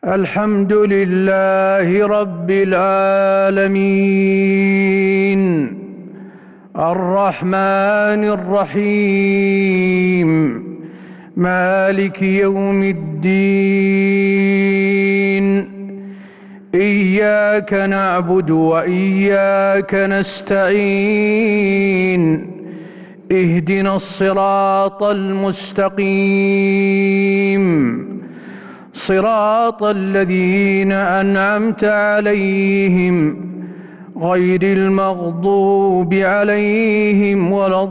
الحمد لله رب العالمين الرحمن الرحيم مالك يوم الدين إياك نعبد وإياك نستعين اهدنا الصراط المستقيم صراط الذين أنعمت عليهم غير المغضوب عليهم ولا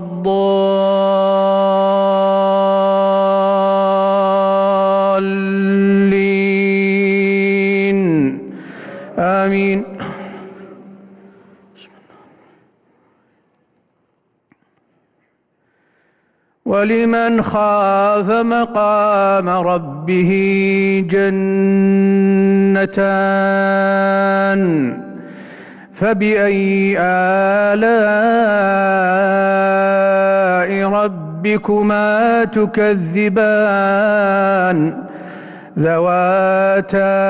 الضالين آمين. ولمن خاف مقام ربه جنتان فبأي آلاء ربكما تكذبان ذواتا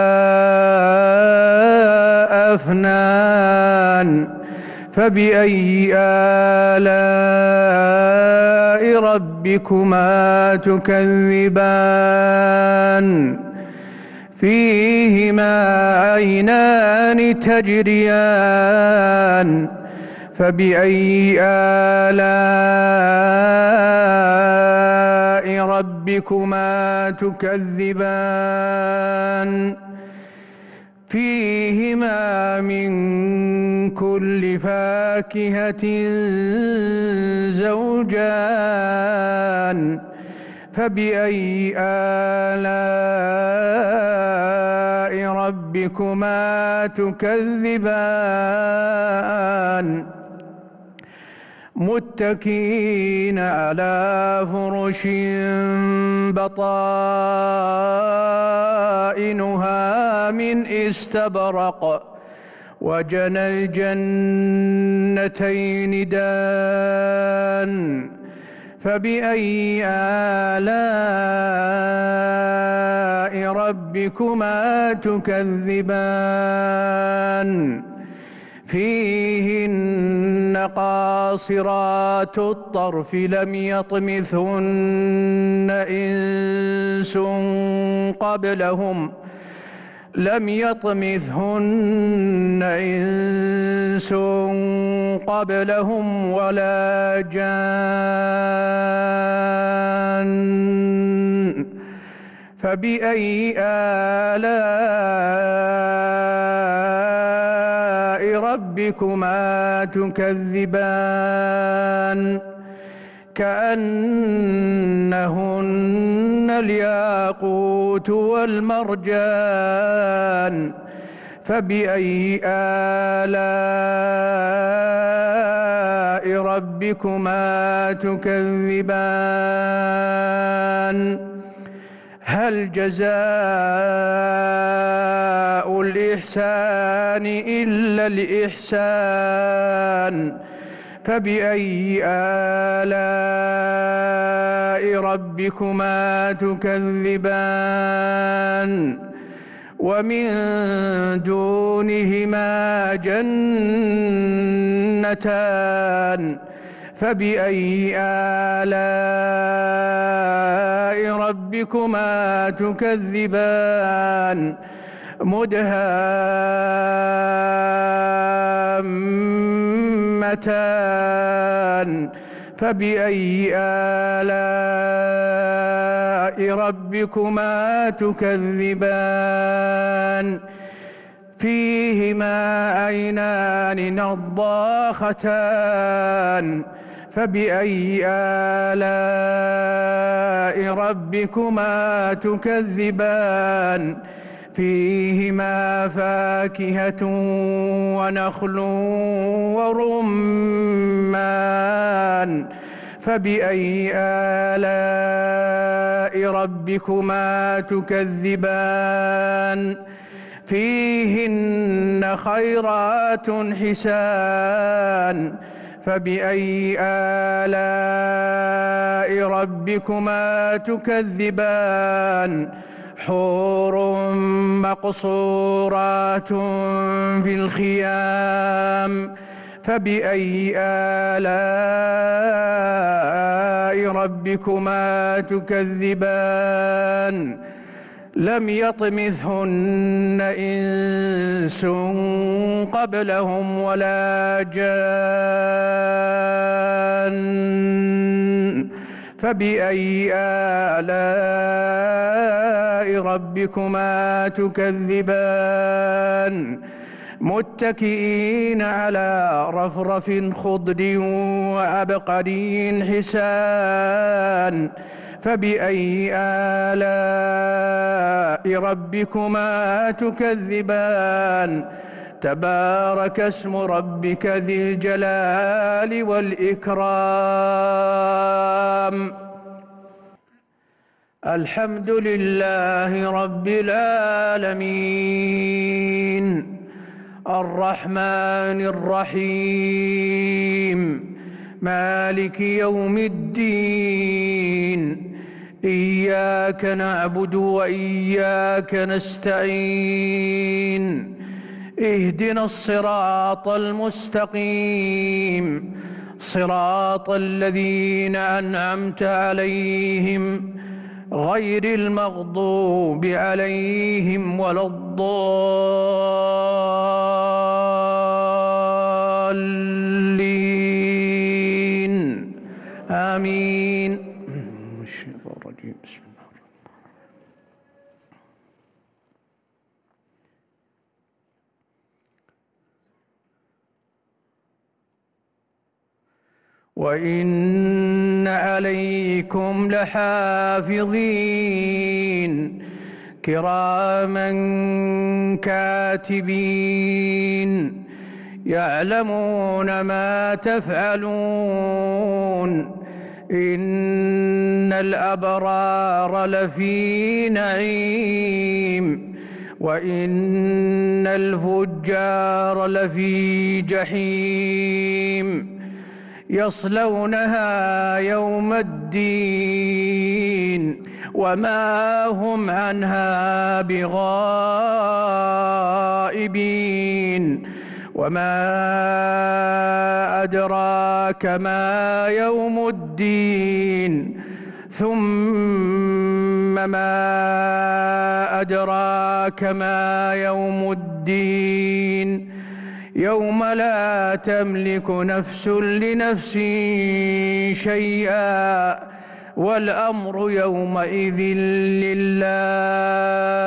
أفنان فبأي آلاء ربكما تكذبان فيهما عينان تجريان فبأي آلاء ربكما تكذبان فيهما من كل فاكهة زوجان فبأي آلاء ربكما تكذبان متكئين على فرش بطائنها من استبرق وجنى الجنتين دان فبأي آلاء ربكما تكذبان فيهن قاصرات الطرف لم يطمثهن إنس قبلهم ولا جان فبأي آلاء ربكما تكذبان كأنهن الياقوت والمرجان فبأي آلاء ربكما تكذبان هل جزاء الإحسان إلا الإحسان فبأي آلاء ربكما تكذبان ومن دونهما جنتان فبأي آلاء ربكما تكذبان مدهامتان فبأي آلاء ربكما تكذبان فيهما عينان نضاختان فبأي آلاء ربكما تكذبان فيهما فاكهة ونخل ورمان فبأي آلاء ربكما تكذبان فيهن خيرات حسان فبأي آلاء ربكما تكذبان حور مقصورات في الخيام فبأي آلاء ربكما تكذبان لم يطمثهن إنس قبلهم ولا جان فبأي آلاء ربكما تكذبان متكئين على رفرف خضر وعبقري حسان فبأي آلاء ربكما تكذبان تبارك اسم ربك ذي الجلال والإكرام الحمد لله رب العالمين الرحمن الرحيم مالك يوم الدين إياك نعبد وإياك نستعين اهدنا الصراط المستقيم صراط الذين أنعمت عليهم غير المغضوب عليهم ولا الضالين آمين. الشيطان الرجيم بسم الله الرحمن وإن عليكم لحافظين كراما كاتبين يعلمون ما تفعلون إن الأبرار لفي نعيم وإن الفجار لفي جحيم يصلونها يوم الدين وما هم عنها بغائبين وما أدراك ما يوم الدين ثم ما أدراك ما يوم الدين يوم لا تملك نفس لنفس شيئا والأمر يومئذ لله